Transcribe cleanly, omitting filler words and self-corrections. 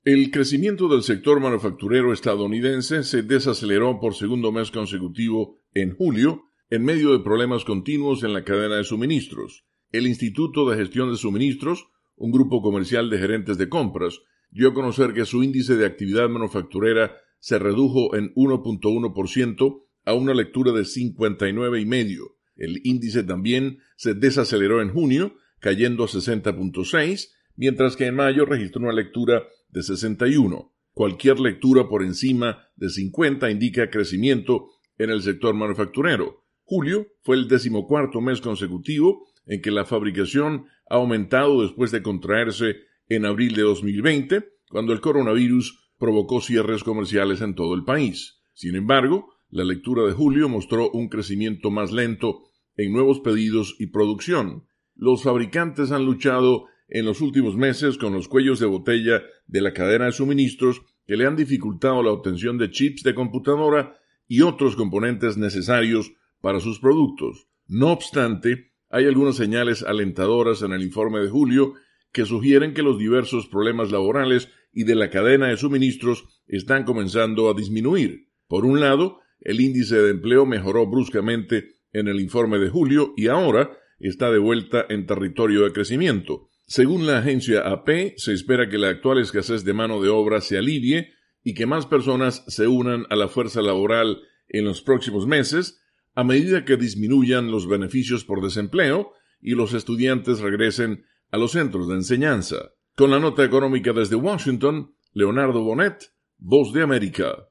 El crecimiento del sector manufacturero estadounidense se desaceleró por segundo mes consecutivo en julio, en medio de problemas continuos en la cadena de suministros. El Instituto de Gestión de Suministros, un grupo comercial de gerentes de compras, dio a conocer que su índice de actividad manufacturera se redujo en 1.1% a una lectura de 59,5. El índice también se desaceleró en junio, cayendo a 60.6, mientras que en mayo registró una lectura de 61. Cualquier lectura por encima de 50 indica crecimiento en el sector manufacturero. Julio fue el 14º mes consecutivo en que la fabricación ha aumentado después de contraerse en abril de 2020, cuando el coronavirus provocó cierres comerciales en todo el país. Sin embargo, la lectura de julio mostró un crecimiento más lento en nuevos pedidos y producción. Los fabricantes han luchado en los últimos meses con los cuellos de botella de la cadena de suministros que le han dificultado la obtención de chips de computadora y otros componentes necesarios para sus productos. No obstante, hay algunas señales alentadoras en el informe de julio que sugieren que los diversos problemas laborales y de la cadena de suministros están comenzando a disminuir. Por un lado, el índice de empleo mejoró bruscamente en el informe de julio y ahora está de vuelta en territorio de crecimiento. Según la agencia AP, se espera que la actual escasez de mano de obra se alivie y que más personas se unan a la fuerza laboral en los próximos meses, a medida que disminuyan los beneficios por desempleo y los estudiantes regresen a los centros de enseñanza. Con la nota económica desde Washington, Leonardo Bonet, Voz de América.